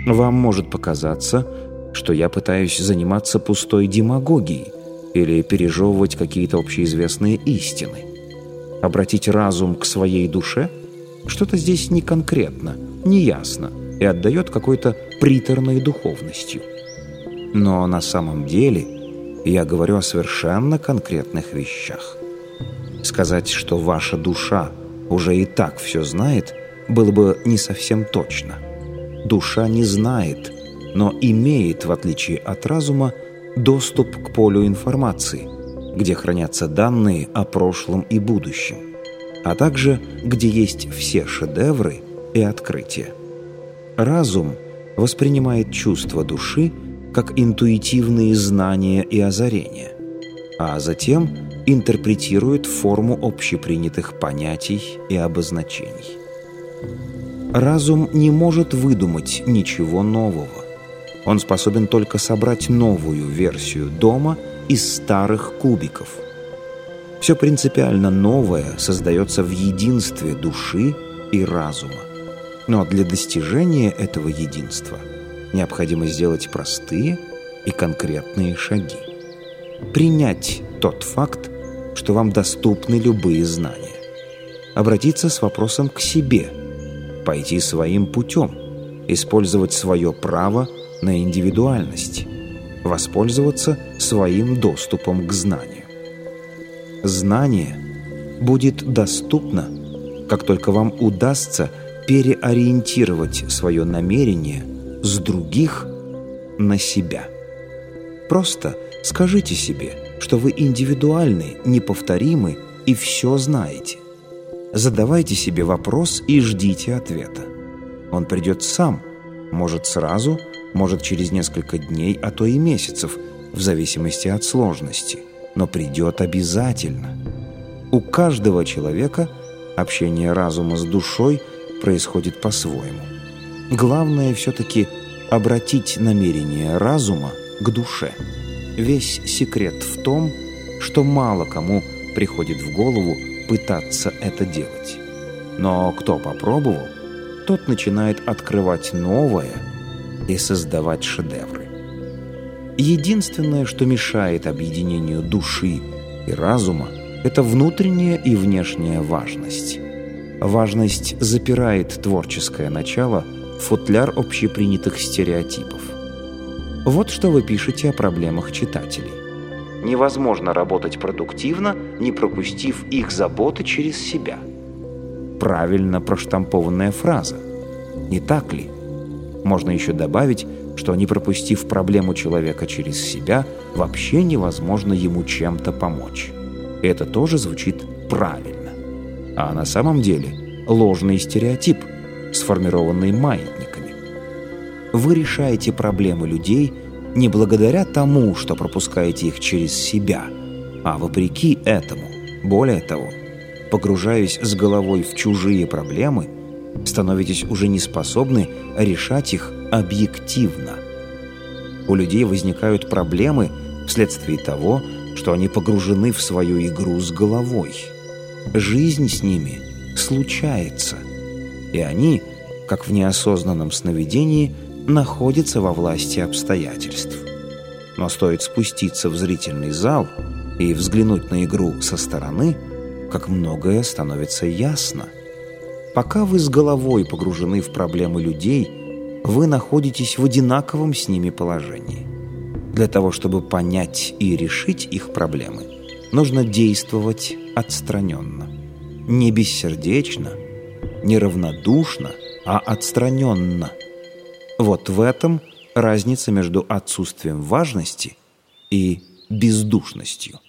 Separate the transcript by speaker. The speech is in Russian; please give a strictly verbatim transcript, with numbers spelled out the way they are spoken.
Speaker 1: Вам может показаться, что я пытаюсь заниматься пустой демагогией или пережевывать какие-то общеизвестные истины. Обратить разум к своей душе? Что-то здесь не конкретно, не ясно и отдает какой-то приторной духовностью. Но на самом деле я говорю о совершенно конкретных вещах. Сказать, что ваша душа уже и так все знает, было бы не совсем точно. Душа не знает, но имеет, в отличие от разума, доступ к полю информации, где хранятся данные о прошлом и будущем, а также где есть все шедевры и открытия. Разум воспринимает чувства души как интуитивные знания и озарения, а затем интерпретирует форму общепринятых понятий и обозначений. Разум не может выдумать ничего нового. Он способен только собрать новую версию дома из старых кубиков. Все принципиально новое создается в единстве души и разума. Но для достижения этого единства необходимо сделать простые и конкретные шаги. Принять тот факт, что вам доступны любые знания. Обратиться с вопросом к себе, пойти своим путем, использовать свое право на индивидуальность, воспользоваться своим доступом к знанию. Знание будет доступно, как только вам удастся переориентировать свое намерение с других на себя. Просто скажите себе, что вы индивидуальны, неповторимы и все знаете. Задавайте себе вопрос и ждите ответа. Он придет сам, может сразу, может через несколько дней, а то и месяцев, в зависимости от сложности, но придет обязательно. У каждого человека общение разума с душой происходит по-своему. Главное все-таки обратить намерение разума к душе. Весь секрет в том, что мало кому приходит в голову пытаться это делать. Но кто попробовал, тот начинает открывать новое и создавать шедевры. Единственное, что мешает объединению души и разума, это внутренняя и внешняя важность. Важность запирает творческое начало в футляр общепринятых стереотипов. Вот что вы пишете о проблемах читателей. Невозможно работать продуктивно, не пропустив их заботы через себя. Правильно проштампованная фраза. Не так ли? Можно еще добавить, что не пропустив проблему человека через себя, вообще невозможно ему чем-то помочь. И это тоже звучит правильно. А на самом деле ложный стереотип, сформированный маятниками. Вы решаете проблемы людей не благодаря тому, что пропускаете их через себя, а вопреки этому. Более того, погружаясь с головой в чужие проблемы, становитесь уже не способны решать их объективно. У людей возникают проблемы вследствие того, что они погружены в свою игру с головой. Жизнь с ними случается, и они, как в неосознанном сновидении, находятся во власти обстоятельств. Но стоит спуститься в зрительный зал и взглянуть на игру со стороны, как многое становится ясно. Пока вы с головой погружены в проблемы людей, вы находитесь в одинаковом с ними положении. Для того, чтобы понять и решить их проблемы, нужно действовать отстраненно. Не бессердечно, не равнодушно, а отстраненно. Вот в этом разница между отсутствием важности и бездушностью.